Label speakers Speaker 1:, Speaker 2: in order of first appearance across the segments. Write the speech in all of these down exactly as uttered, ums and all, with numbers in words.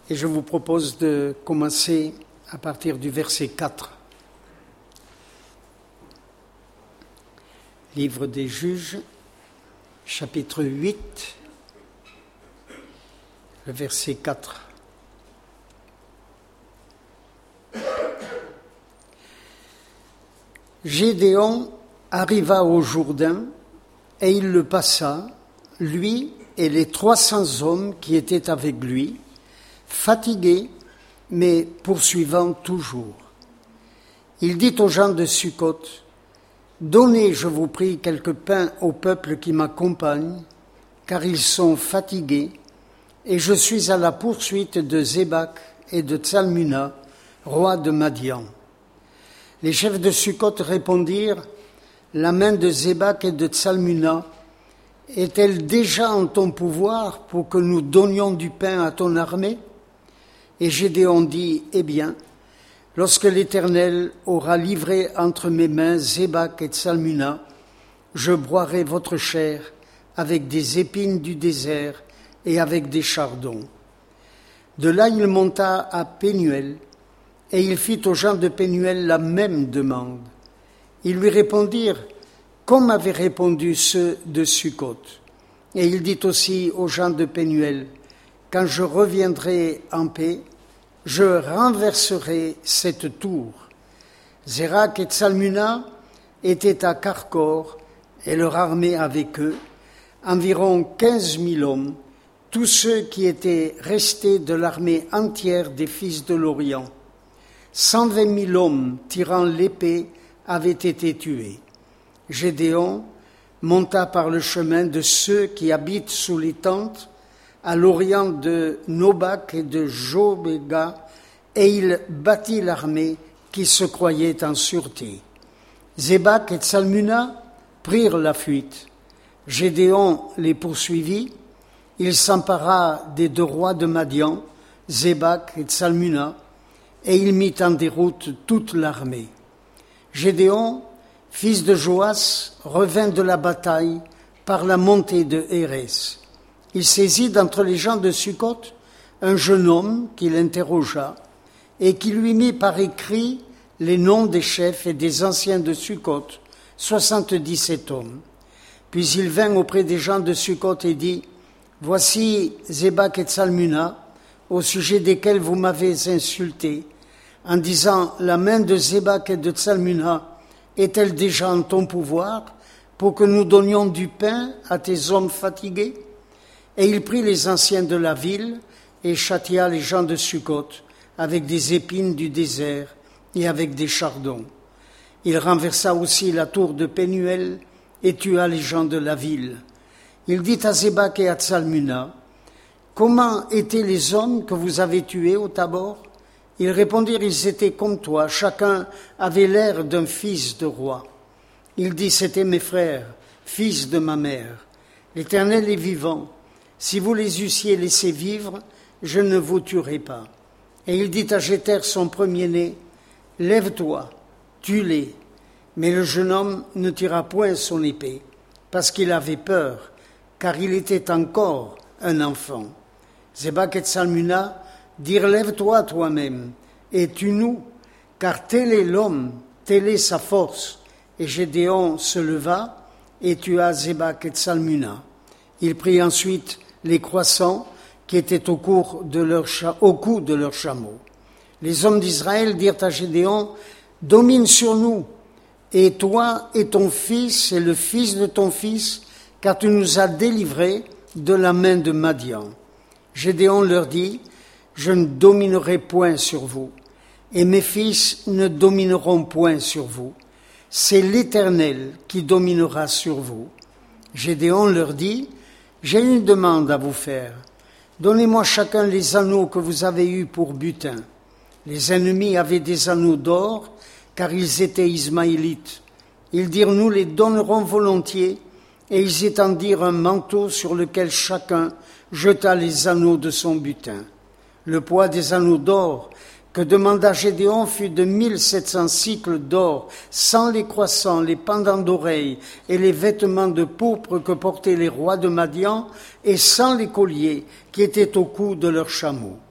Speaker 1: Et je vous propose de commencer à partir du verset quatre. Livre des Juges, chapitre huit, le verset quatre. Gédéon arriva au Jourdain et il le passa, lui et les trois cents hommes qui étaient avec lui, fatigués, mais poursuivant toujours. Il dit aux gens de Sukkot, « Donnez, je vous prie, quelques pains au peuple qui m'accompagne, car ils sont fatigués, et je suis à la poursuite de Zébak et de Tsalmuna, rois de Madian. » Les chefs de Sukkot répondirent, « La main de Zébak et de Tsalmuna est-elle déjà en ton pouvoir pour que nous donnions du pain à ton armée ?» Et Gédéon dit, « Eh bien, lorsque l'Éternel aura livré entre mes mains Zébak et Tsalmuna, je broierai votre chair avec des épines du désert et avec des chardons. » De là il monta à Pénuel, et il fit aux gens de Pénuel la même demande. Ils lui répondirent, comme avaient répondu ceux de Sukkot. Et il dit aussi aux gens de Pénuel, « Quand je reviendrai en paix, je renverserai cette tour. » Zérak et Tsalmuna étaient à Karkor, et leur armée avec eux, environ quinze mille hommes, tous ceux qui étaient restés de l'armée entière des fils de l'Orient. Cent vingt mille hommes tirant l'épée avaient été tués. Gédéon monta par le chemin de ceux qui habitent sous les tentes, à l'orient de Nobak et de Jobéga, et il battit l'armée qui se croyait en sûreté. Zébak et Tsalmuna prirent la fuite. Gédéon les poursuivit. Il s'empara des deux rois de Madian, Zébak et Tsalmuna, et il mit en déroute toute l'armée. Gédéon, fils de Joas, revint de la bataille par la montée de Hérès. Il saisit d'entre les gens de Sukkot un jeune homme qui l'interrogea et qui lui mit par écrit les noms des chefs et des anciens de Sukkot, soixante-dix-sept hommes. Puis il vint auprès des gens de Sukkot et dit, « Voici Zébak et Tsalmuna, au sujet desquels vous m'avez insulté, en disant, la main de Zébak et de Tsalmuna est-elle déjà en ton pouvoir pour que nous donnions du pain à tes hommes fatigués ?» Et il prit les anciens de la ville et châtia les gens de Sukkot avec des épines du désert et avec des chardons. Il renversa aussi la tour de Pénuel et tua les gens de la ville. Il dit à Zébak et à Tsalmuna, « Comment étaient les hommes que vous avez tués au Tabor ?» Ils répondirent, « Ils étaient comme toi, chacun avait l'air d'un fils de roi. » Il dit, « C'étaient mes frères, fils de ma mère. L'Éternel est vivant. Si vous les eussiez laissés vivre, je ne vous tuerai pas. » Et il dit à Jéter, son premier-né, « Lève-toi, tue-les. » Mais le jeune homme ne tira point son épée, parce qu'il avait peur, car il était encore un enfant. Zébak et Tsalmuna dirent, « Lève-toi toi-même, et tue-nous, car tel est l'homme, telle est sa force. » Et Gédéon se leva et tua Zébak et Tsalmuna. Il prit ensuite les croissants qui étaient au, cours de leur cha- au cou de leurs chameaux. Les hommes d'Israël dirent à Gédéon, « Domine sur nous, et toi et ton fils et le fils de ton fils, car tu nous as délivrés de la main de Madian. » Gédéon leur dit, « Je ne dominerai point sur vous, et mes fils ne domineront point sur vous. C'est l'Éternel qui dominera sur vous. » Gédéon leur dit, « J'ai une demande à vous faire. Donnez-moi chacun les anneaux que vous avez eus pour butin. » Les ennemis avaient des anneaux d'or, car ils étaient ismaélites. Ils dirent, « Nous les donnerons volontiers. » Et ils étendirent un manteau sur lequel chacun jeta les anneaux de son butin. Le poids des anneaux d'or que demanda Gédéon fut de mille sept cents cycles d'or, sans les croissants, les pendants d'oreilles et les vêtements de pourpre que portaient les rois de Madian, et sans les colliers qui étaient au cou de leurs chameaux.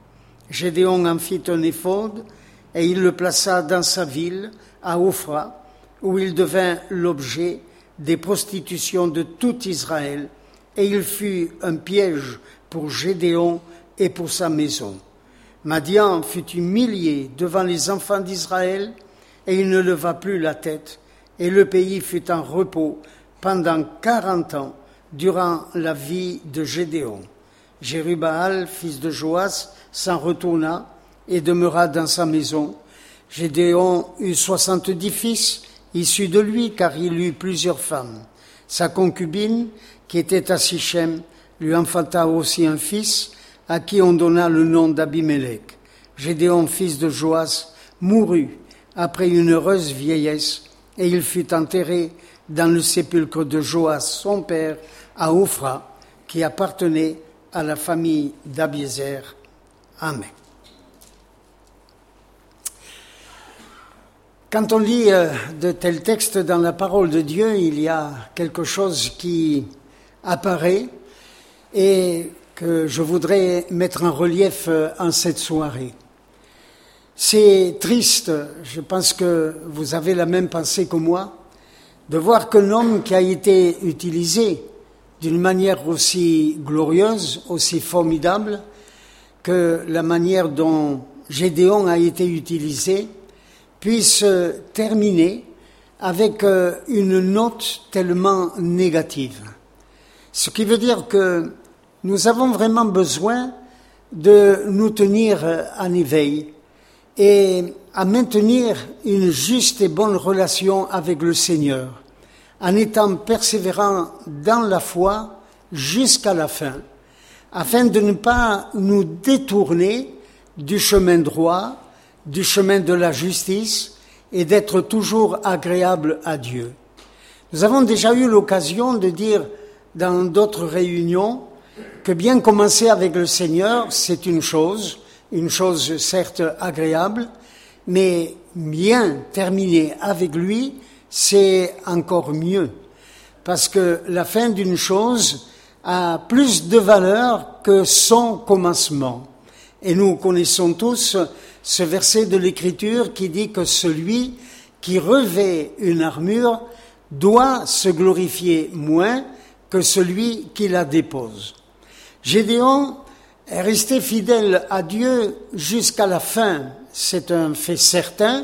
Speaker 1: Gédéon en fit un éphod et il le plaça dans sa ville, à Ophra, où il devint l'objet des prostitutions de tout Israël, et il fut un piège pour Gédéon et pour sa maison. Madian fut humilié devant les enfants d'Israël, et il ne leva plus la tête, et le pays fut en repos pendant quarante ans, durant la vie de Gédéon. Jérubbaal, fils de Joas, s'en retourna et demeura dans sa maison. Gédéon eut soixante-dix fils issus de lui, car il eut plusieurs femmes. Sa concubine, qui était à Sichem, lui enfanta aussi un fils, à qui on donna le nom d'Abimélec. Gédéon, fils de Joas, mourut après une heureuse vieillesse, et il fut enterré dans le sépulcre de Joas, son père, à Ophra, qui appartenait à la famille d'Abiézer. Amen. Quand on lit de tels textes dans la parole de Dieu, il y a quelque chose qui apparaît et que je voudrais mettre en relief en cette soirée. C'est triste, je pense que vous avez la même pensée que moi, de voir qu'un homme qui a été utilisé d'une manière aussi glorieuse, aussi formidable, que la manière dont Gédéon a été utilisé, puisse terminer avec une note tellement négative. Ce qui veut dire que nous avons vraiment besoin de nous tenir en éveil et à maintenir une juste et bonne relation avec le Seigneur, en étant persévérants dans la foi jusqu'à la fin, afin de ne pas nous détourner du chemin droit, du chemin de la justice, et d'être toujours agréable à Dieu. Nous avons déjà eu l'occasion de dire dans d'autres réunions que bien commencer avec le Seigneur, c'est une chose, une chose certes agréable, mais bien terminer avec lui, c'est encore mieux, parce que la fin d'une chose a plus de valeur que son commencement. Et nous connaissons tous ce verset de l'Écriture qui dit que celui qui revêt une armure doit se glorifier moins que celui qui la dépose. Gédéon est resté fidèle à Dieu jusqu'à la fin, c'est un fait certain,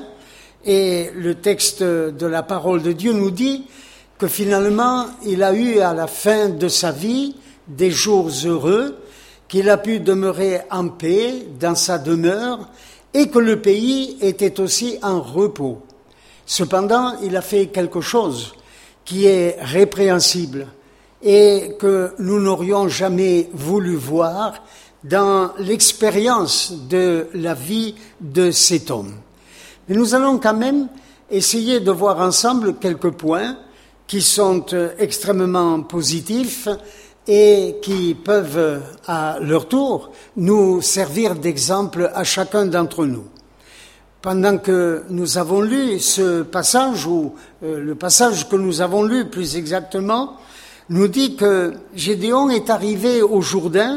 Speaker 1: et le texte de la parole de Dieu nous dit que finalement il a eu à la fin de sa vie des jours heureux, qu'il a pu demeurer en paix dans sa demeure et que le pays était aussi en repos. Cependant, il a fait quelque chose qui est répréhensible et que nous n'aurions jamais voulu voir dans l'expérience de la vie de cet homme. Mais nous allons quand même essayer de voir ensemble quelques points qui sont extrêmement positifs et qui peuvent, à leur tour, nous servir d'exemple à chacun d'entre nous. Pendant que nous avons lu ce passage, ou euh, le passage que nous avons lu plus exactement, nous dit que Gédéon est arrivé au Jourdain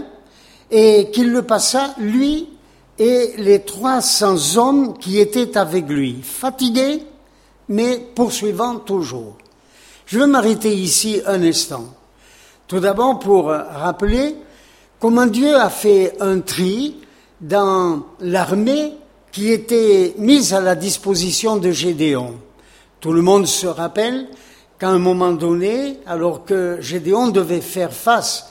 Speaker 1: et qu'il le passa, lui et les trois cents hommes qui étaient avec lui, fatigués, mais poursuivant toujours. Je veux m'arrêter ici un instant. Tout d'abord pour rappeler comment Dieu a fait un tri dans l'armée qui était mise à la disposition de Gédéon. Tout le monde se rappelle qu'à un moment donné, alors que Gédéon devait faire face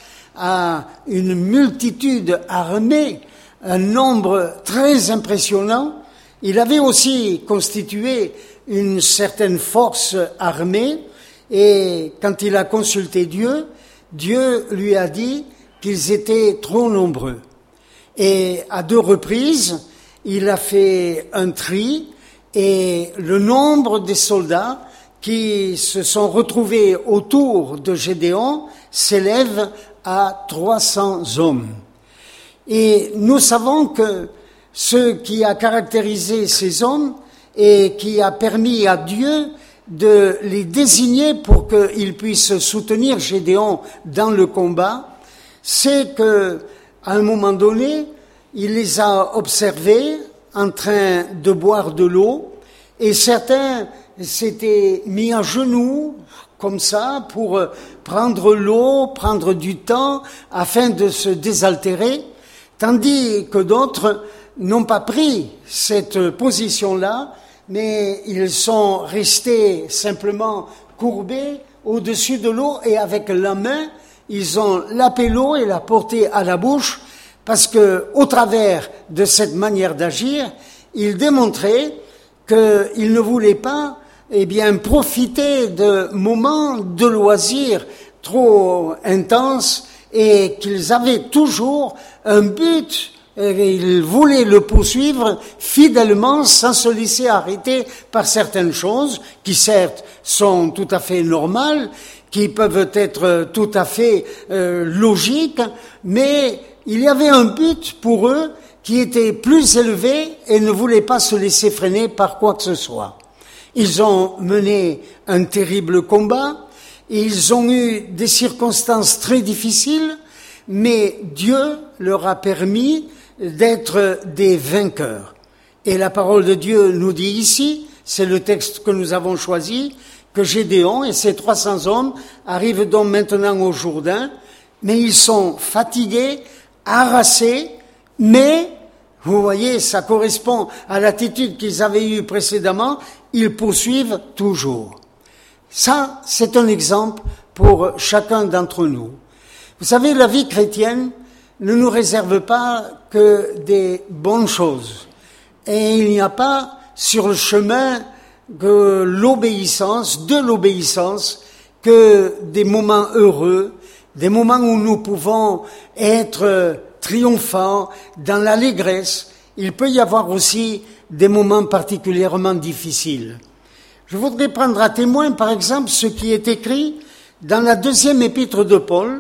Speaker 1: à une multitude armée, un nombre très impressionnant, il avait aussi constitué une certaine force armée, et quand il a consulté Dieu, Dieu lui a dit qu'ils étaient trop nombreux. Et à deux reprises, il a fait un tri et le nombre des soldats qui se sont retrouvés autour de Gédéon s'élève à trois cents hommes. Et nous savons que ce qui a caractérisé ces hommes et qui a permis à Dieu de les désigner pour qu'ils puissent soutenir Gédéon dans le combat, c'est que, à un moment donné, il les a observés en train de boire de l'eau, et certains s'étaient mis à genoux, comme ça, pour prendre l'eau, prendre du temps, afin de se désaltérer, tandis que d'autres n'ont pas pris cette position-là, mais ils sont restés simplement courbés au-dessus de l'eau, et avec la main, ils ont lapé l'eau et la porté à la bouche, parce que, au travers de cette manière d'agir, ils démontraient qu'ils ne voulaient pas, eh bien, profiter de moments de loisirs trop intenses, et qu'ils avaient toujours un but. Ils voulaient le poursuivre fidèlement, sans se laisser arrêter par certaines choses qui certes sont tout à fait normales, qui peuvent être tout à fait euh, logiques, mais il y avait un but pour eux qui était plus élevé et ne voulaient pas se laisser freiner par quoi que ce soit. Ils ont mené un terrible combat, ils ont eu des circonstances très difficiles, mais Dieu leur a permis d'être des vainqueurs. Et la parole de Dieu nous dit ici, c'est le texte que nous avons choisi, que Gédéon et ses trois cents hommes arrivent donc maintenant au Jourdain, mais ils sont fatigués, harassés, mais, vous voyez, ça correspond à l'attitude qu'ils avaient eue précédemment, ils poursuivent toujours. Ça, c'est un exemple pour chacun d'entre nous. Vous savez, la vie chrétienne ne nous réserve pas que des bonnes choses. Et il n'y a pas sur le chemin de l'obéissance, de l'obéissance, que des moments heureux, des moments où nous pouvons être triomphants, dans l'allégresse. Il peut y avoir aussi des moments particulièrement difficiles. Je voudrais prendre à témoin, par exemple, ce qui est écrit dans la deuxième épître de Paul,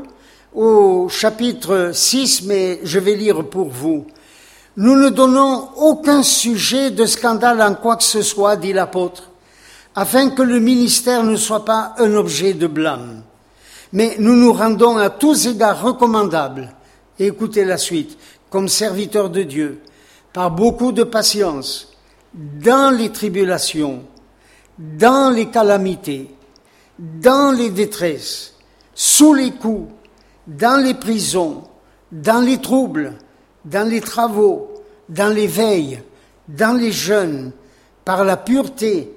Speaker 1: au chapitre six, mais je vais lire pour vous. « Nous ne donnons aucun sujet de scandale en quoi que ce soit, dit l'apôtre, afin que le ministère ne soit pas un objet de blâme. Mais nous nous rendons à tous égards recommandables, et écoutez la suite, comme serviteurs de Dieu, par beaucoup de patience, dans les tribulations, dans les calamités, dans les détresses, sous les coups, dans les prisons, dans les troubles, dans les travaux, dans les veilles, dans les jeûnes, par la pureté,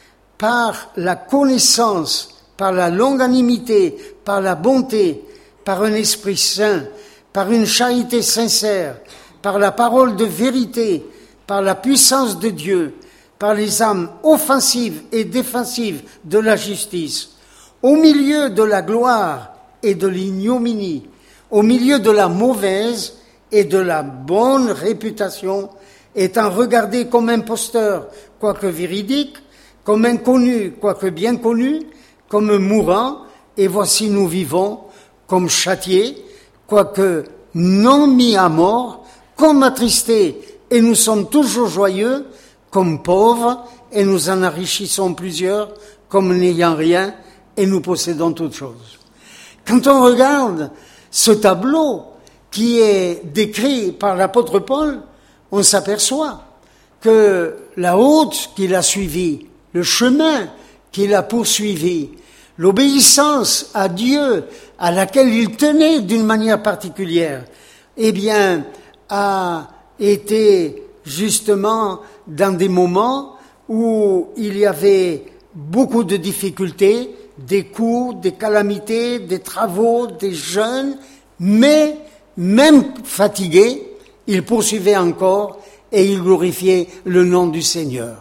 Speaker 1: par la connaissance, par la longanimité, par la bonté, par un esprit saint, par une charité sincère, par la parole de vérité, par la puissance de Dieu, par les âmes offensives et défensives de la justice, au milieu de la gloire et de l'ignominie, au milieu de la mauvaise et de la bonne réputation, étant regardé comme imposteur, quoique véridique, comme inconnu, quoique bien connu, comme mourant, et voici nous vivons, comme châtiés, quoique non mis à mort, comme attristés, et nous sommes toujours joyeux, comme pauvres, et nous en enrichissons plusieurs, comme n'ayant rien, et nous possédons toutes choses. Quand on regarde ce tableau qui est décrit par l'apôtre Paul, on s'aperçoit que la route qu'il a suivie, le chemin qu'il a poursuivi, l'obéissance à Dieu à laquelle il tenait d'une manière particulière, eh bien, a été justement dans des moments où il y avait beaucoup de difficultés, des coups, des calamités, des travaux, des jeûnes, mais même fatigué, il poursuivait encore et il glorifiait le nom du Seigneur.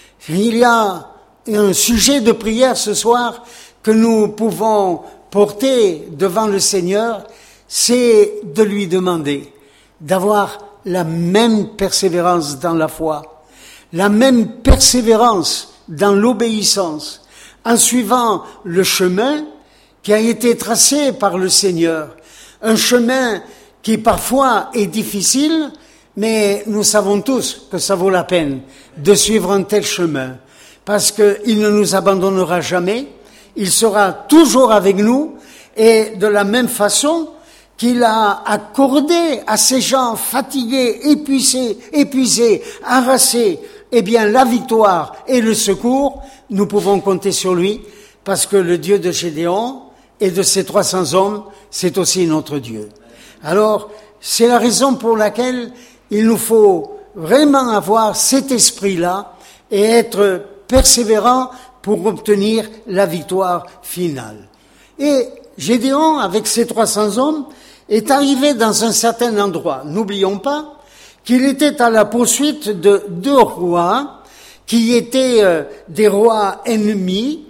Speaker 1: Il y a un sujet de prière ce soir que nous pouvons porter devant le Seigneur, c'est de lui demander d'avoir la même persévérance dans la foi, la même persévérance dans l'obéissance, en suivant le chemin qui a été tracé par le Seigneur, un chemin qui parfois est difficile, mais nous savons tous que ça vaut la peine de suivre un tel chemin, parce qu'il ne nous abandonnera jamais, il sera toujours avec nous, et de la même façon qu'il a accordé à ces gens fatigués, épuisés, épuisés, harassés, eh bien la victoire et le secours, nous pouvons compter sur lui, parce que le Dieu de Gédéon et de ses trois cents hommes, c'est aussi notre Dieu. Alors, c'est la raison pour laquelle il nous faut vraiment avoir cet esprit-là et être persévérant pour obtenir la victoire finale. Et Gédéon, avec ses trois cents hommes, est arrivé dans un certain endroit. N'oublions pas qu'il était à la poursuite de deux rois qui étaient euh, des rois ennemis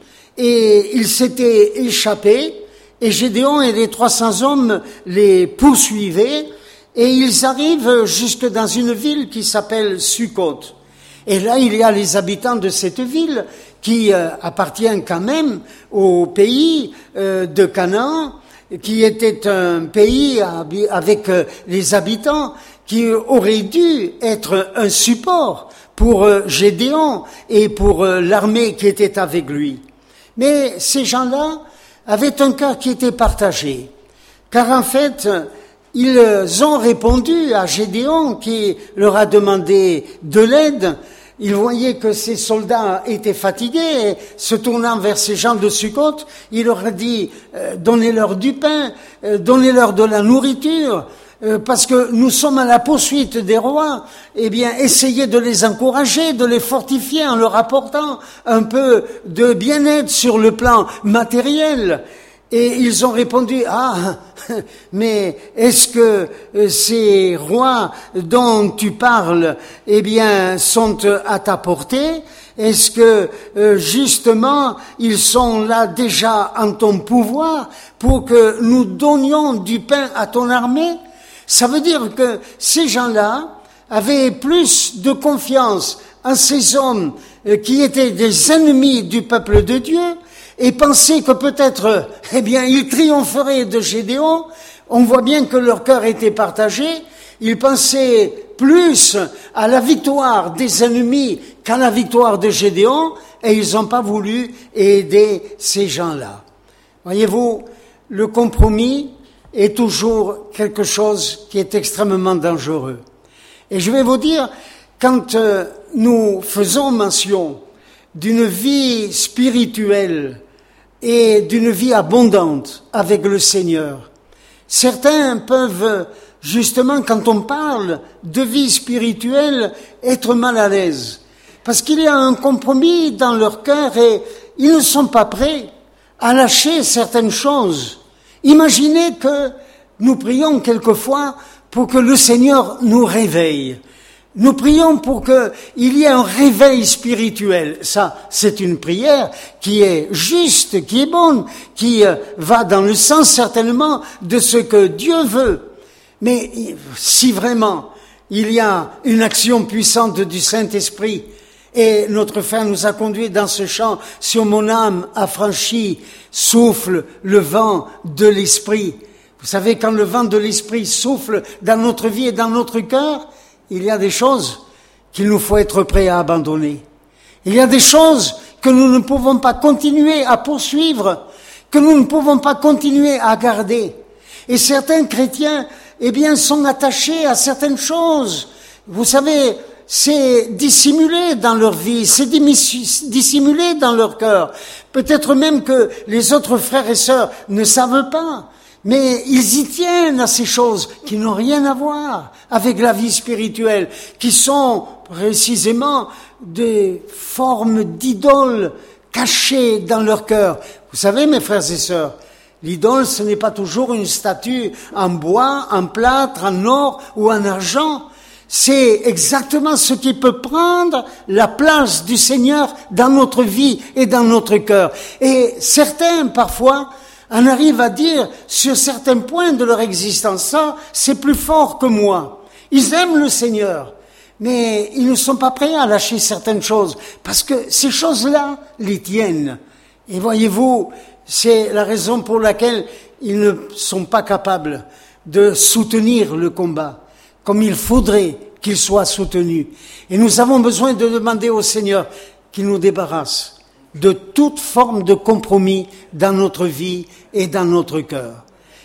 Speaker 1: et ils s'étaient échappés et Gédéon et les trois cents hommes les poursuivaient et ils arrivent jusque dans une ville qui s'appelle Sukkot. Et là, il y a les habitants de cette ville qui euh, appartient quand même au pays euh, de Canaan, qui était un pays avec euh, les habitants qui aurait dû être un support pour euh, Gédéon et pour euh, l'armée qui était avec lui. Mais ces gens-là avaient un cœur qui était partagé, car en fait, ils ont répondu à Gédéon qui leur a demandé de l'aide. Ils voyaient que ces soldats étaient fatigués et se tournant vers ces gens de Sukkot, il leur a dit euh, « Donnez-leur du pain, euh, donnez-leur de la nourriture, euh, parce que nous sommes à la poursuite des rois. Eh bien, essayez de les encourager, de les fortifier en leur apportant un peu de bien-être sur le plan matériel. » Et ils ont répondu « Ah, mais est-ce que ces rois dont tu parles, eh bien, sont à ta portée? Est-ce que, euh, justement, ils sont là déjà en ton pouvoir pour que nous donnions du pain à ton armée ?» Ça veut dire que ces gens-là avaient plus de confiance en ces hommes qui étaient des ennemis du peuple de Dieu et pensaient que peut-être, eh bien, ils triompheraient de Gédéon. On voit bien que leur cœur était partagé. Ils pensaient plus à la victoire des ennemis qu'à la victoire de Gédéon, et ils n'ont pas voulu aider ces gens-là. Voyez-vous, le compromis est toujours quelque chose qui est extrêmement dangereux. Et je vais vous dire, quand euh, nous faisons mention d'une vie spirituelle et d'une vie abondante avec le Seigneur, certains peuvent, justement, quand on parle de vie spirituelle, être mal à l'aise. Parce qu'il y a un compromis dans leur cœur et ils ne sont pas prêts à lâcher certaines choses. Imaginez que nous prions quelquefois pour que le Seigneur nous réveille. Nous prions pour qu'il y ait un réveil spirituel. Ça, c'est une prière qui est juste, qui est bonne, qui va dans le sens certainement de ce que Dieu veut. Mais si vraiment il y a une action puissante du Saint-Esprit, et notre frère nous a conduits dans ce chant, sur mon âme affranchie, souffle le vent de l'Esprit. Vous savez, quand le vent de l'Esprit souffle dans notre vie et dans notre cœur, il y a des choses qu'il nous faut être prêts à abandonner. Il y a des choses que nous ne pouvons pas continuer à poursuivre, que nous ne pouvons pas continuer à garder. Et certains chrétiens, eh bien, sont attachés à certaines choses. Vous savez, c'est dissimulé dans leur vie, c'est dissimulé dans leur cœur. Peut-être même que les autres frères et sœurs ne savent pas. Mais ils y tiennent à ces choses qui n'ont rien à voir avec la vie spirituelle, qui sont précisément des formes d'idoles cachées dans leur cœur. Vous savez, mes frères et sœurs, l'idole, ce n'est pas toujours une statue en bois, en plâtre, en or ou en argent. C'est exactement ce qui peut prendre la place du Seigneur dans notre vie et dans notre cœur. Et certains, parfois, en arrivent à dire sur certains points de leur existence, ça, c'est plus fort que moi. Ils aiment le Seigneur, mais ils ne sont pas prêts à lâcher certaines choses, parce que ces choses-là les tiennent. Et voyez-vous, c'est la raison pour laquelle ils ne sont pas capables de soutenir le combat, comme il faudrait qu'il soit soutenu. Et nous avons besoin de demander au Seigneur qu'il nous débarrasse de toute forme de compromis dans notre vie et dans notre cœur.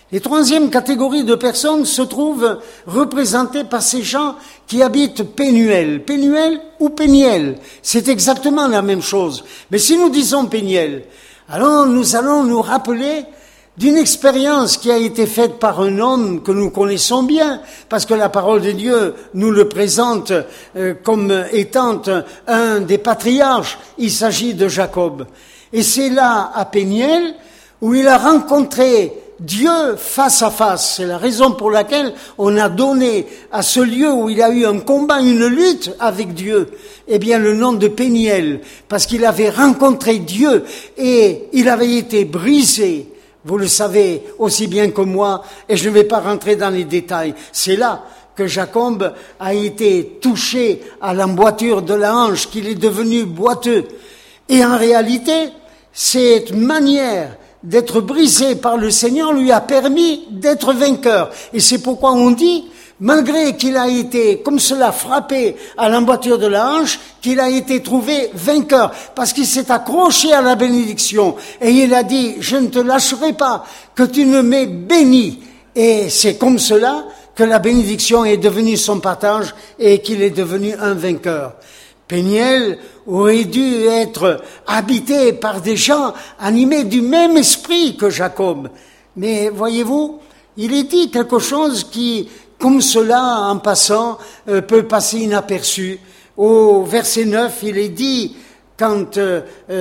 Speaker 1: Et troisième catégorie de personnes se trouve représentée par ces gens qui habitent Pénuel. Pénuel ou Péniel, c'est exactement la même chose. Mais si nous disons Péniel, alors nous allons nous rappeler d'une expérience qui a été faite par un homme que nous connaissons bien, parce que la parole de Dieu nous le présente euh, comme étant un des patriarches. Il s'agit de Jacob. Et c'est là, à Péniel, où il a rencontré Dieu face à face. C'est la raison pour laquelle on a donné à ce lieu où il a eu un combat, une lutte avec Dieu, eh bien le nom de Péniel, parce qu'il avait rencontré Dieu et il avait été brisé. Vous le savez aussi bien que moi, et je ne vais pas rentrer dans les détails. C'est là que Jacob a été touché à l'emboîture de la hanche, qu'il est devenu boiteux. Et en réalité, cette manière d'être brisé par le Seigneur lui a permis d'être vainqueur. Et c'est pourquoi on dit, malgré qu'il a été comme cela frappé à l'emboîture de la hanche, qu'il a été trouvé vainqueur, parce qu'il s'est accroché à la bénédiction. Et il a dit, je ne te lâcherai pas, que tu ne m'aies béni. Et c'est comme cela que la bénédiction est devenue son partage et qu'il est devenu un vainqueur. Péniel aurait dû être habité par des gens animés du même esprit que Jacob. Mais voyez-vous, il est dit quelque chose qui, comme cela, en passant, euh, peut passer inaperçu. Au verset neuf, il est dit, quand euh,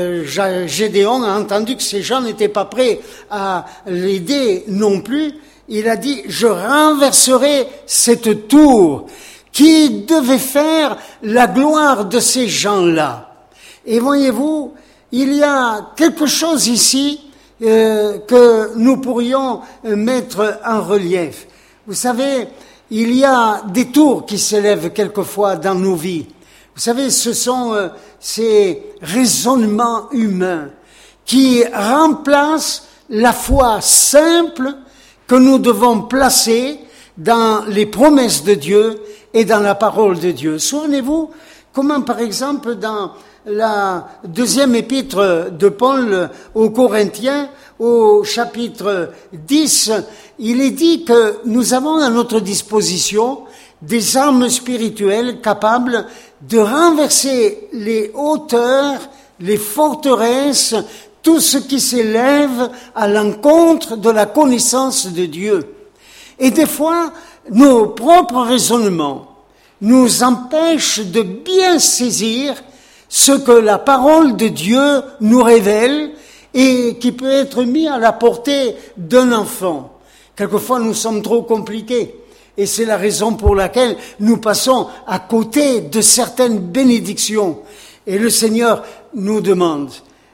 Speaker 1: Gédéon a entendu que ces gens n'étaient pas prêts à l'aider non plus, il a dit, je renverserai cette tour qui devait faire la gloire de ces gens-là. Et voyez-vous, il y a quelque chose ici euh, que nous pourrions mettre en relief. Vous savez, il y a des tours qui s'élèvent quelquefois dans nos vies. Vous savez, ce sont euh, ces raisonnements humains qui remplacent la foi simple que nous devons placer dans les promesses de Dieu et dans la parole de Dieu. Souvenez-vous comment, par exemple, dans la deuxième épître de Paul aux Corinthiens, au chapitre dix, il est dit que nous avons à notre disposition des armes spirituelles capables de renverser les hauteurs, les forteresses, tout ce qui s'élève à l'encontre de la connaissance de Dieu. Et des fois, nos propres raisonnements nous empêchent de bien saisir ce que la parole de Dieu nous révèle et qui peut être mis à la portée d'un enfant. Quelquefois, nous sommes trop compliqués. Et c'est la raison pour laquelle nous passons à côté de certaines bénédictions. Et le Seigneur nous demande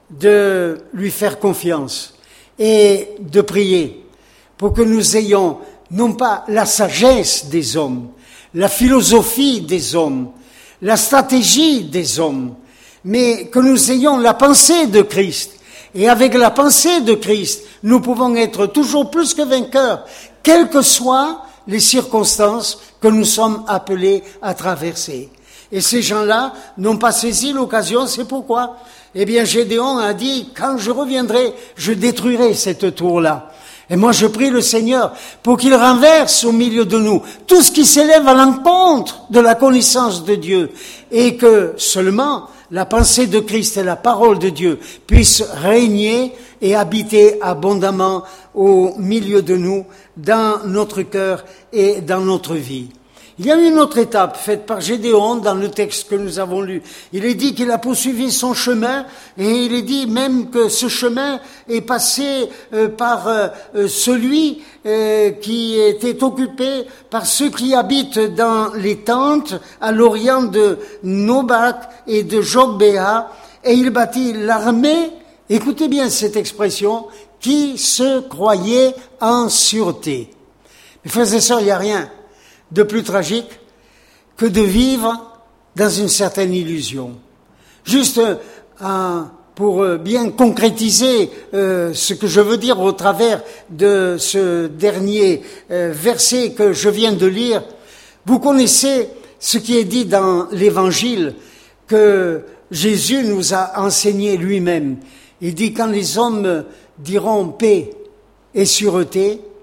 Speaker 1: de lui faire confiance et de prier pour que nous ayons non pas la sagesse des hommes, la philosophie des hommes, la stratégie des hommes, mais que nous ayons la pensée de Christ. Et avec la pensée de Christ, nous pouvons être toujours plus que vainqueurs, quelles que soient les circonstances que nous sommes appelés à traverser. Et ces gens-là n'ont pas saisi l'occasion, c'est pourquoi, eh bien, Gédéon a dit, quand je reviendrai, je détruirai cette tour-là. Et moi, je prie le Seigneur pour qu'il renverse au milieu de nous tout ce qui s'élève à l'encontre de la connaissance de Dieu et que seulement la pensée de Christ et la parole de Dieu puissent régner et habiter abondamment au milieu de nous, dans notre cœur et dans notre vie. Il y a une autre étape faite par Gédéon dans le texte que nous avons lu. Il est dit qu'il a poursuivi son chemin et il est dit même que ce chemin est passé euh, par euh, celui euh, qui était occupé par ceux qui habitent dans les tentes à l'orient de Nobac et de Jogbéa, et il bâtit l'armée, écoutez bien cette expression, qui se croyait en sûreté. Mes frères et sœurs, il n'y a rien de plus tragique que de vivre dans une certaine illusion. Juste euh, pour bien concrétiser euh, ce que je veux dire au travers de ce dernier euh, verset que je viens de lire, vous connaissez ce qui est dit dans l'Évangile que Jésus nous a enseigné lui-même. Il dit, quand les hommes diront paix et sûreté,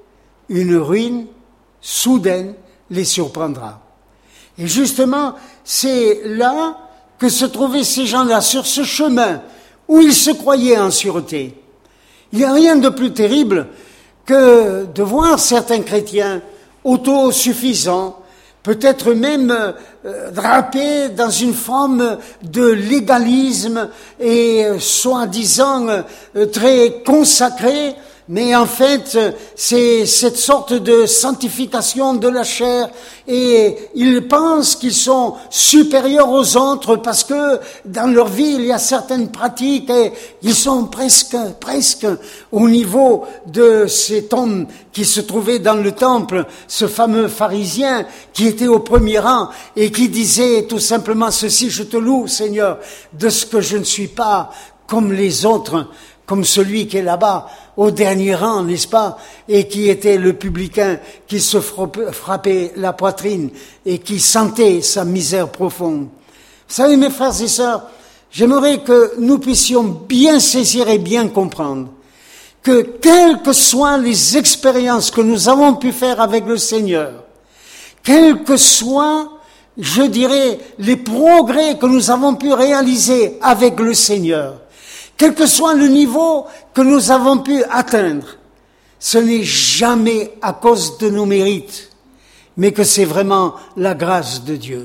Speaker 1: une ruine soudaine les surprendra. Et justement, c'est là que se trouvaient ces gens-là, sur ce chemin où ils se croyaient en sûreté. Il n'y a rien de plus terrible que de voir certains chrétiens autosuffisants, peut-être même euh, drapés dans une forme de légalisme et euh, soi-disant euh, très consacrés, mais en fait, c'est cette sorte de sanctification de la chair et ils pensent qu'ils sont supérieurs aux autres parce que dans leur vie, il y a certaines pratiques et ils sont presque, presque au niveau de cet homme qui se trouvait dans le temple, ce fameux pharisien qui était au premier rang et qui disait tout simplement ceci: je te loue, Seigneur, de ce que je ne suis pas comme les autres, comme celui qui est là-bas, au dernier rang, n'est-ce pas, et qui était le publicain qui se frappait la poitrine et qui sentait sa misère profonde. Vous savez, mes frères et sœurs, j'aimerais que nous puissions bien saisir et bien comprendre que quelles que soient les expériences que nous avons pu faire avec le Seigneur, quels que soient, je dirais, les progrès que nous avons pu réaliser avec le Seigneur, quel que soit le niveau que nous avons pu atteindre, ce n'est jamais à cause de nos mérites, mais que c'est vraiment la grâce de Dieu.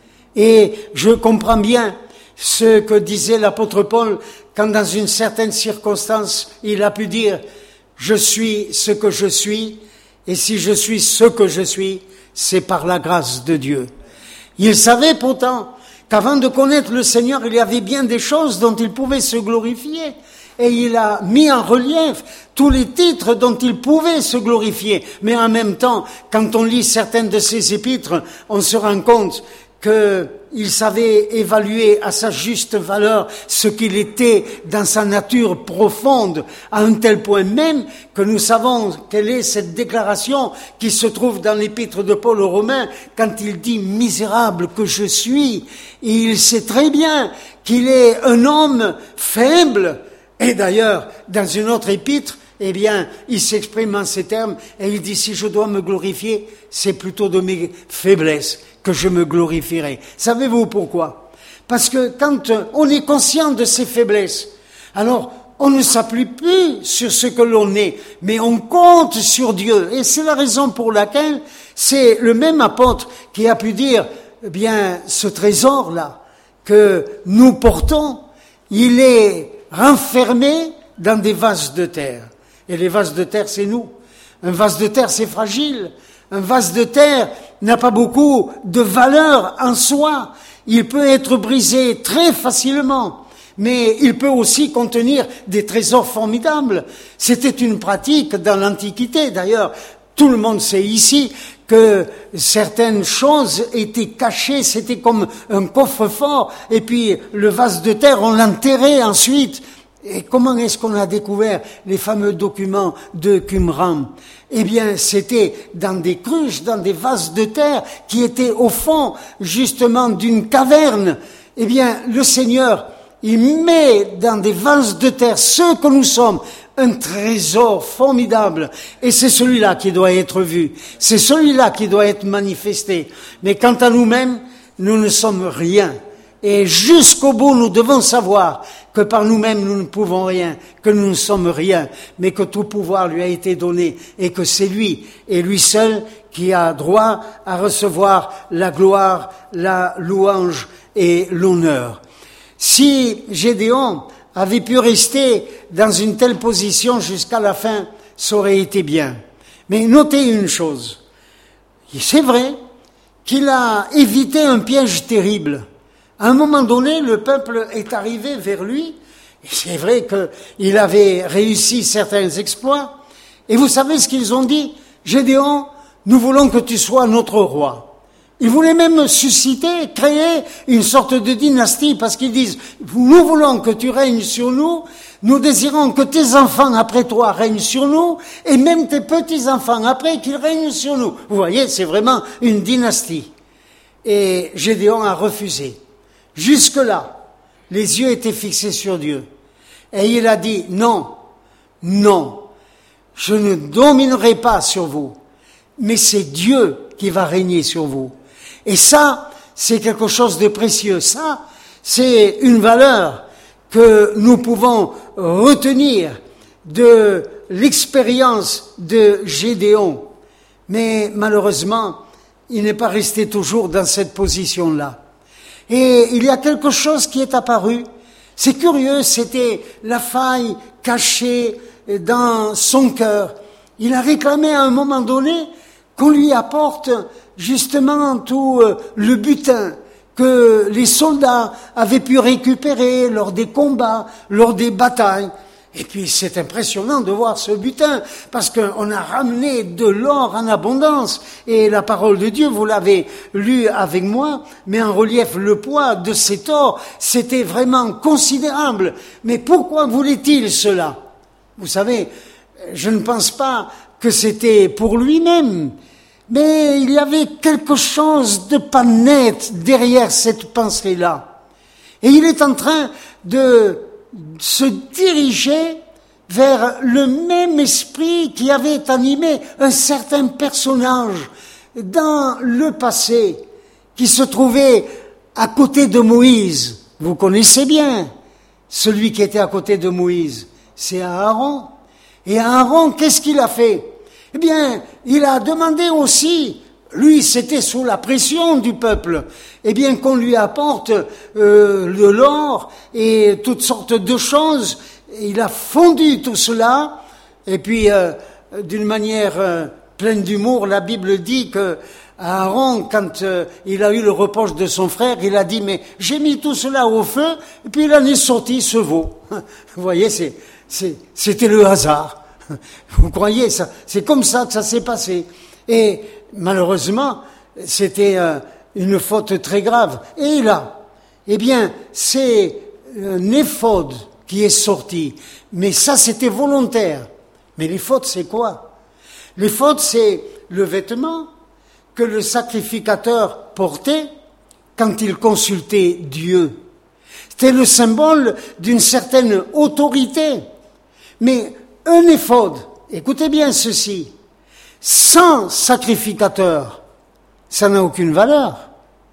Speaker 1: Et je comprends bien ce que disait l'apôtre Paul quand dans une certaine circonstance, il a pu dire « Je suis ce que je suis, et si je suis ce que je suis, c'est par la grâce de Dieu. » Il savait pourtant qu'avant de connaître le Seigneur, il y avait bien des choses dont il pouvait se glorifier. Et il a mis en relief tous les titres dont il pouvait se glorifier. Mais en même temps, quand on lit certaines de ses épîtres, on se rend compte qu'il savait évaluer à sa juste valeur ce qu'il était dans sa nature profonde, à un tel point même que nous savons quelle est cette déclaration qui se trouve dans l'épître de Paul aux Romains, quand il dit « misérable que je suis ». Et il sait très bien qu'il est un homme faible. Et d'ailleurs, dans une autre épître, eh bien, il s'exprime en ces termes et il dit « si je dois me glorifier, c'est plutôt de mes faiblesses que je me glorifierai ». Savez-vous pourquoi? Parce que quand on est conscient de ses faiblesses, alors on ne s'appuie plus sur ce que l'on est, mais on compte sur Dieu. Et c'est la raison pour laquelle c'est le même apôtre qui a pu dire, eh bien, ce trésor-là que nous portons, il est renfermé dans des vases de terre. Et les vases de terre, c'est nous. Un vase de terre, c'est fragile. Un vase de terre n'a pas beaucoup de valeur en soi. Il peut être brisé très facilement, mais il peut aussi contenir des trésors formidables. C'était une pratique dans l'Antiquité. D'ailleurs, tout le monde sait ici que certaines choses étaient cachées, c'était comme un coffre-fort, et puis le vase de terre, on l'enterrait ensuite. Et comment est-ce qu'on a découvert les fameux documents de Qumran? Eh bien, c'était dans des cruches, dans des vases de terre qui étaient au fond, justement, d'une caverne. Eh bien, le Seigneur, il met dans des vases de terre ce que nous sommes, un trésor formidable. Et c'est celui-là qui doit être vu. C'est celui-là qui doit être manifesté. Mais quant à nous-mêmes, nous ne sommes rien. Et jusqu'au bout, nous devons savoir que par nous-mêmes, nous ne pouvons rien, que nous ne sommes rien, mais que tout pouvoir lui a été donné et que c'est lui, et lui seul, qui a droit à recevoir la gloire, la louange et l'honneur. Si Gédéon avait pu rester dans une telle position jusqu'à la fin, ça aurait été bien. Mais notez une chose, c'est vrai qu'il a évité un piège terrible. À un moment donné, le peuple est arrivé vers lui, et c'est vrai qu'il avait réussi certains exploits, et vous savez ce qu'ils ont dit? Gédéon, nous voulons que tu sois notre roi. Ils voulaient même susciter, créer une sorte de dynastie, parce qu'ils disent, nous voulons que tu règnes sur nous, nous désirons que tes enfants après toi règnent sur nous, et même tes petits-enfants après qu'ils règnent sur nous. Vous voyez, c'est vraiment une dynastie. Et Gédéon a refusé. Jusque-là, les yeux étaient fixés sur Dieu. Et il a dit, non, non, je ne dominerai pas sur vous, mais c'est Dieu qui va régner sur vous. Et ça, c'est quelque chose de précieux. Ça, c'est une valeur que nous pouvons retenir de l'expérience de Gédéon. Mais malheureusement, il n'est pas resté toujours dans cette position-là. Et il y a quelque chose qui est apparu. C'est curieux, c'était la faille cachée dans son cœur. Il a réclamé à un moment donné qu'on lui apporte justement tout le butin que les soldats avaient pu récupérer lors des combats, lors des batailles. Et puis c'est impressionnant de voir ce butin, parce qu'on a ramené de l'or en abondance. Et la parole de Dieu, vous l'avez lu avec moi, met en relief le poids de cet or. C'était vraiment considérable. Mais pourquoi voulait-il cela? Vous savez, je ne pense pas que c'était pour lui-même. Mais il y avait quelque chose de pas net derrière cette pensée-là. Et il est en train de se diriger vers le même esprit qui avait animé un certain personnage dans le passé, qui se trouvait à côté de Moïse. Vous connaissez bien celui qui était à côté de Moïse, c'est Aaron. Et Aaron, qu'est-ce qu'il a fait? Eh bien, il a demandé aussi, lui c'était sous la pression du peuple, eh bien qu'on lui apporte euh, de l'or et toutes sortes de choses. Il a fondu tout cela, et puis euh, d'une manière euh, pleine d'humour, la Bible dit que Aaron, quand euh, il a eu le reproche de son frère, il a dit, mais j'ai mis tout cela au feu, et puis il en est sorti ce veau. Vous voyez, c'est, c'est, c'était le hasard. Vous croyez ça? C'est comme ça que ça s'est passé. Et malheureusement, c'était euh, une faute très grave. Et là, eh bien, c'est un éphod qui est sorti. Mais ça, c'était volontaire. Mais les fautes, c'est quoi? Les fautes, c'est le vêtement que le sacrificateur portait quand il consultait Dieu. C'était le symbole d'une certaine autorité. Mais un éphod, écoutez bien ceci, sans sacrificateur, ça n'a aucune valeur.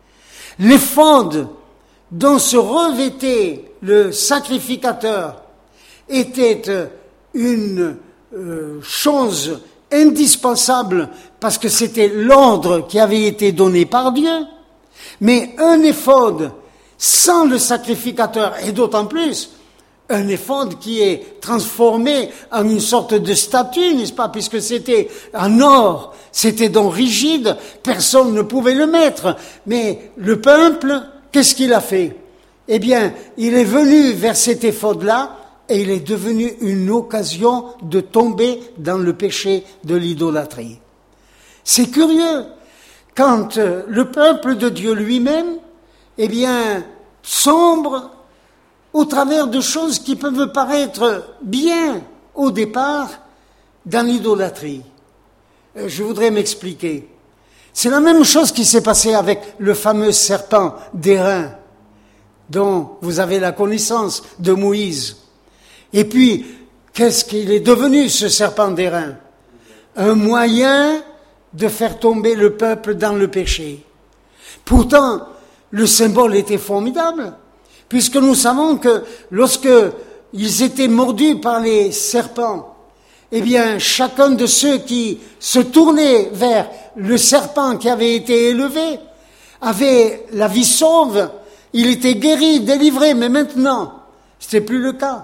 Speaker 1: L'éphod dont se revêtait le sacrificateur était une euh, chose indispensable parce que c'était l'ordre qui avait été donné par Dieu. Mais un éphod sans le sacrificateur, et d'autant plus un éphod qui est transformé en une sorte de statue, n'est-ce pas, puisque c'était en or, c'était donc rigide, personne ne pouvait le mettre. Mais le peuple, qu'est-ce qu'il a fait? Eh bien, il est venu vers cet éphod-là, et il est devenu une occasion de tomber dans le péché de l'idolâtrie. C'est curieux, quand le peuple de Dieu lui-même, eh bien, sombre au travers de choses qui peuvent paraître bien au départ dans l'idolâtrie. Je voudrais m'expliquer. C'est la même chose qui s'est passée avec le fameux serpent d'airain, dont vous avez la connaissance de Moïse. Et puis, qu'est-ce qu'il est devenu, ce serpent d'airain? Un moyen de faire tomber le peuple dans le péché. Pourtant, le symbole était formidable, puisque nous savons que lorsque ils étaient mordus par les serpents, eh bien, chacun de ceux qui se tournaient vers le serpent qui avait été élevé avait la vie sauve, il était guéri, délivré, mais maintenant, c'était plus le cas.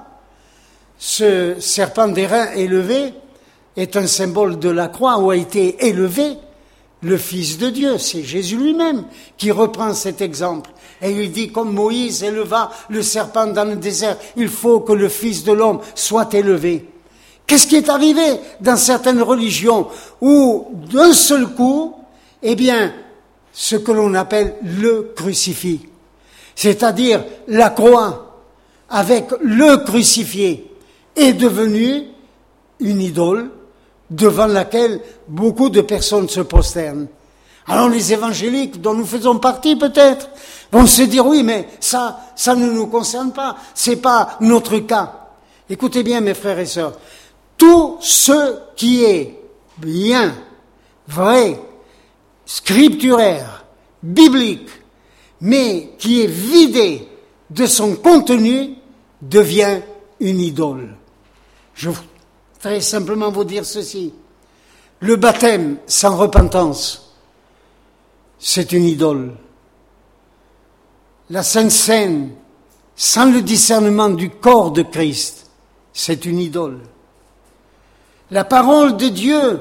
Speaker 1: Ce serpent d'airain élevé est un symbole de la croix où a été élevé le Fils de Dieu. C'est Jésus lui-même qui reprend cet exemple. Et il dit, comme Moïse éleva le serpent dans le désert, il faut que le Fils de l'homme soit élevé. Qu'est-ce qui est arrivé dans certaines religions où, d'un seul coup, eh bien, ce que l'on appelle le crucifix, c'est-à-dire la croix avec le crucifié, est devenue une idole devant laquelle beaucoup de personnes se prosternent. Alors les évangéliques, dont nous faisons partie peut-être, vont se dire, oui, mais ça, ça ne nous concerne pas, c'est pas notre cas. Écoutez bien, mes frères et sœurs, tout ce qui est bien, vrai, scripturaire, biblique, mais qui est vidé de son contenu, devient une idole. Je voudrais simplement vous dire ceci. Le baptême sans repentance, c'est une idole. La Sainte Seine, sans le discernement du corps de Christ, c'est une idole. La parole de Dieu,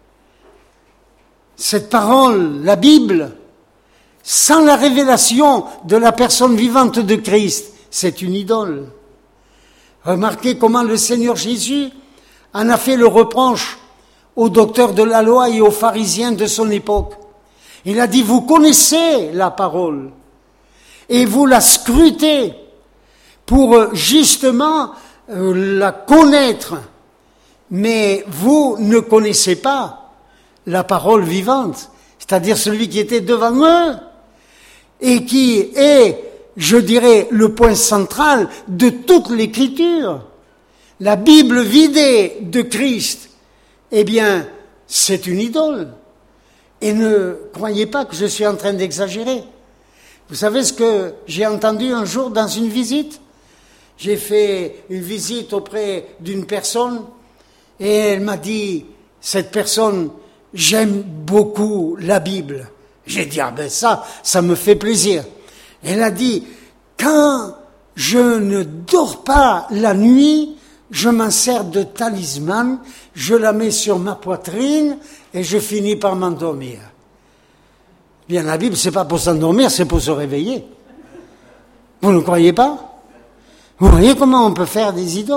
Speaker 1: cette parole, la Bible, sans la révélation de la personne vivante de Christ, c'est une idole. Remarquez comment le Seigneur Jésus en a fait le reproche aux docteurs de la loi et aux pharisiens de son époque. Il a dit, vous connaissez la parole et vous la scrutez pour justement euh, la connaître, mais vous ne connaissez pas la parole vivante, c'est-à-dire celui qui était devant eux et qui est, je dirais, le point central de toute l'Écriture. La Bible vidée de Christ, eh bien, c'est une idole. Et ne croyez pas que je suis en train d'exagérer. Vous savez ce que j'ai entendu un jour dans une visite ? J'ai fait une visite auprès d'une personne et elle m'a dit, cette personne, j'aime beaucoup la Bible. J'ai dit, ah ben ça, ça me fait plaisir. Elle a dit, quand je ne dors pas la nuit, je m'en sers de talisman, je la mets sur ma poitrine et je finis par m'endormir. Bien, la Bible, c'est pas pour s'endormir, c'est pour se réveiller. Vous ne croyez pas ? Vous voyez comment on peut faire des idoles ?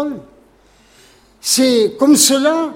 Speaker 1: C'est comme cela,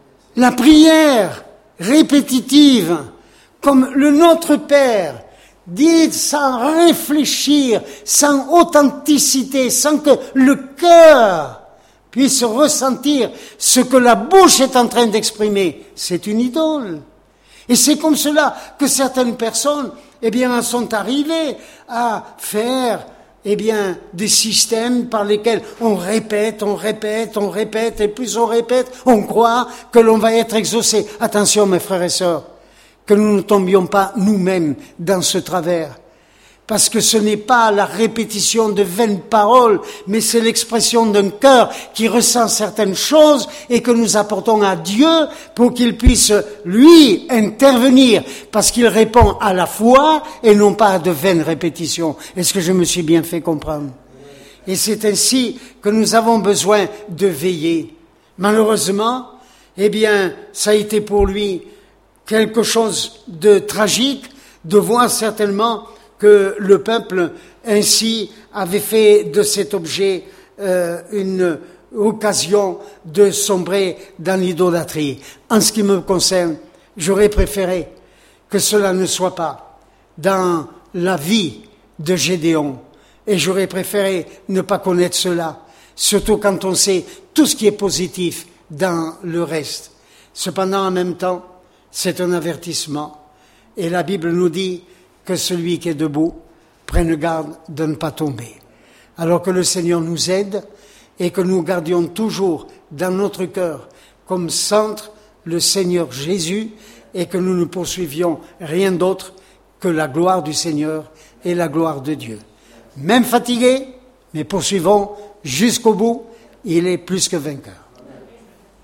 Speaker 1: la prière répétitive, comme le Notre Père, dit sans réfléchir, sans authenticité, sans que le cœur puisse ressentir ce que la bouche est en train d'exprimer, c'est une idole. Et c'est comme cela que certaines personnes, eh bien, sont arrivées à faire, eh bien, des systèmes par lesquels on répète, on répète, on répète, et plus on répète, on croit que l'on va être exaucé. Attention, mes frères et sœurs, que nous ne tombions pas nous-mêmes dans ce travers. Parce que ce n'est pas la répétition de vaines paroles, mais c'est l'expression d'un cœur qui ressent certaines choses et que nous apportons à Dieu pour qu'il puisse, lui, intervenir, parce qu'il répond à la foi et non pas à de vaines répétitions. Est-ce que je me suis bien fait comprendre ? Et c'est ainsi que nous avons besoin de veiller. Malheureusement, eh bien, ça a été pour lui quelque chose de tragique de voir certainement que le peuple ainsi avait fait de cet objet euh, une occasion de sombrer dans l'idolâtrie. En ce qui me concerne, j'aurais préféré que cela ne soit pas dans la vie de Gédéon. Et j'aurais préféré ne pas connaître cela, surtout quand on sait tout ce qui est positif dans le reste. Cependant, en même temps, c'est un avertissement. Et la Bible nous dit que celui qui est debout prenne garde de ne pas tomber. Alors que le Seigneur nous aide et que nous gardions toujours dans notre cœur comme centre le Seigneur Jésus et que nous ne poursuivions rien d'autre que la gloire du Seigneur et la gloire de Dieu. Même fatigués, mais poursuivons jusqu'au bout, il est plus que vainqueur.